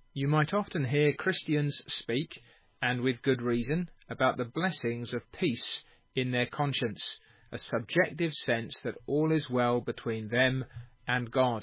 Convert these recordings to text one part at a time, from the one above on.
You might often hear Christians speak, and with good reason, about the blessings of peace in their conscience, a subjective sense that all is well between them and God.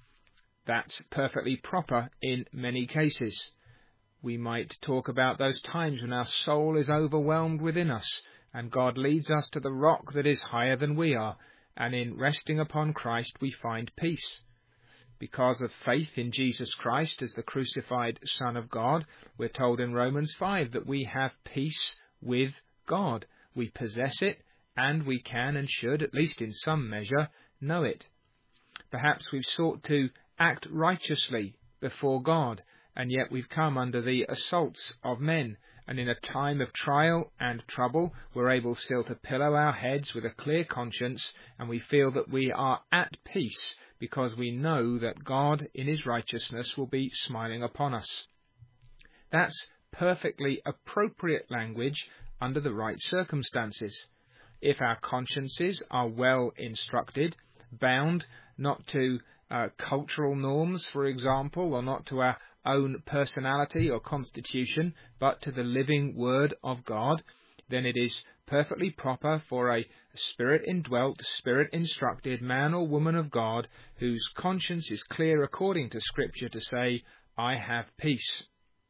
That's perfectly proper in many cases. We might talk about those times when our soul is overwhelmed within us, and God leads us to the rock that is higher than we are, and in resting upon Christ we find peace. Because of faith in Jesus Christ as the crucified Son of God, we're told in Romans 5 that we have peace with God. We possess it, and we can and should, at least in some measure, know it. Perhaps we've sought to act righteously before God, and yet we've come under the assaults of men, and in a time of trial and trouble we're able still to pillow our heads with a clear conscience, and we feel that we are at peace because we know that God in his righteousness will be smiling upon us. That's perfectly appropriate language under the right circumstances. If our consciences are well instructed, bound not to cultural norms, for example, or not to our own personality or constitution, but to the living Word of God, then it is perfectly proper for a Spirit-indwelt, Spirit-instructed man or woman of God, whose conscience is clear according to Scripture, to say, I have peace.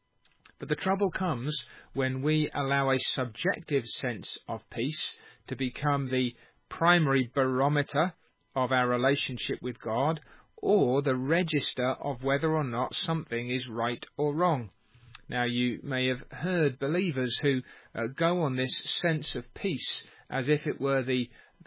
But the trouble comes when we allow a subjective sense of peace to become the primary barometer of our relationship with God, or the register of whether or not something is right or wrong. Now, you may have heard believers who go on this sense of peace as if it were the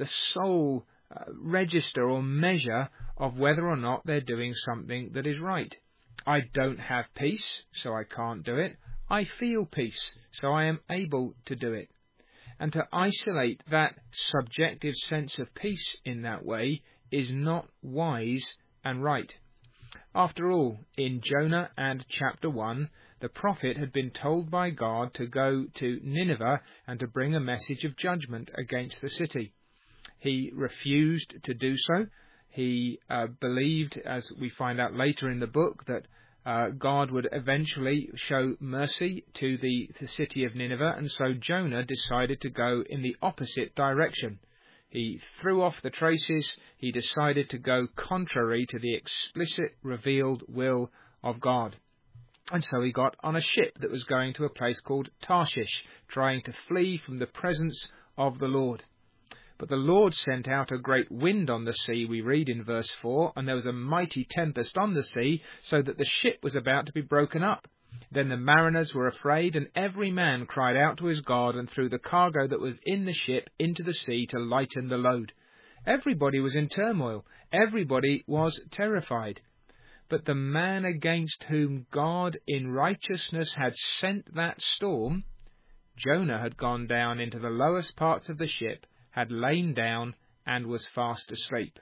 sole register or measure of whether or not they're doing something that is right. I don't have peace, so I can't do it. I feel peace, so I am able to do it. And to isolate that subjective sense of peace in that way is not wise and right. After all, in Jonah and chapter 1, the prophet had been told by God to go to Nineveh and to bring a message of judgment against the city. He refused to do so. He believed, as we find out later in the book, that God would eventually show mercy to the city of Nineveh, and so Jonah decided to go in the opposite direction. He threw off the traces. He decided to go contrary to the explicit revealed will of God. And so he got on a ship that was going to a place called Tarshish, trying to flee from the presence of the Lord. But the Lord sent out a great wind on the sea, we read in verse 4, and there was a mighty tempest on the sea, so that the ship was about to be broken up. Then the mariners were afraid, and every man cried out to his God, and threw the cargo that was in the ship into the sea to lighten the load. Everybody was in turmoil. Everybody was terrified. But the man against whom God in righteousness had sent that storm, Jonah had gone down into the lowest parts of the ship, had lain down, and was fast asleep.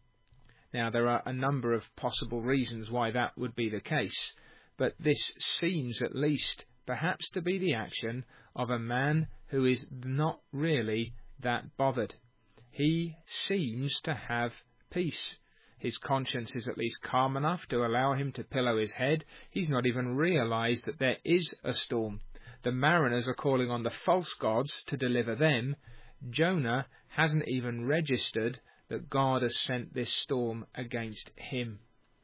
Now, there are a number of possible reasons why that would be the case, but this seems at least perhaps to be the action of a man who is not really that bothered. He seems to have peace. His conscience is at least calm enough to allow him to pillow his head. He's not even realized that there is a storm. The mariners are calling on the false gods to deliver them. Jonah hasn't even registered that God has sent this storm against him.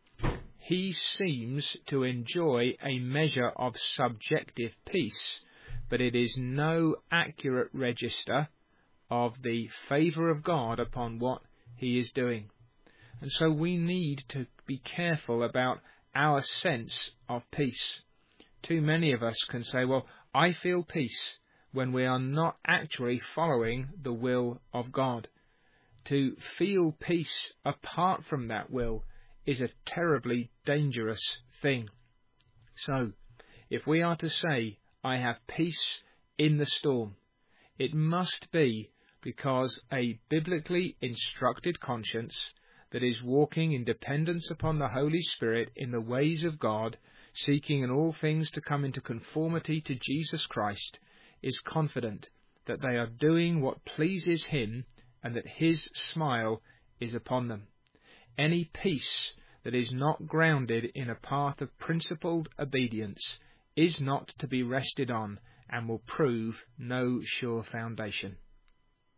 He seems to enjoy a measure of subjective peace, but it is no accurate register of the favour of God upon what he is doing. And so we need to be careful about our sense of peace. Too many of us can say, well, I feel peace, when we are not actually following the will of God. To feel peace apart from that will is a terribly dangerous thing. So, if we are to say, I have peace in the storm, it must be because a biblically instructed conscience that is walking in dependence upon the Holy Spirit in the ways of God, seeking in all things to come into conformity to Jesus Christ, is confident that they are doing what pleases him and that his smile is upon them. Any peace that is not grounded in a path of principled obedience is not to be rested on, and will prove no sure foundation.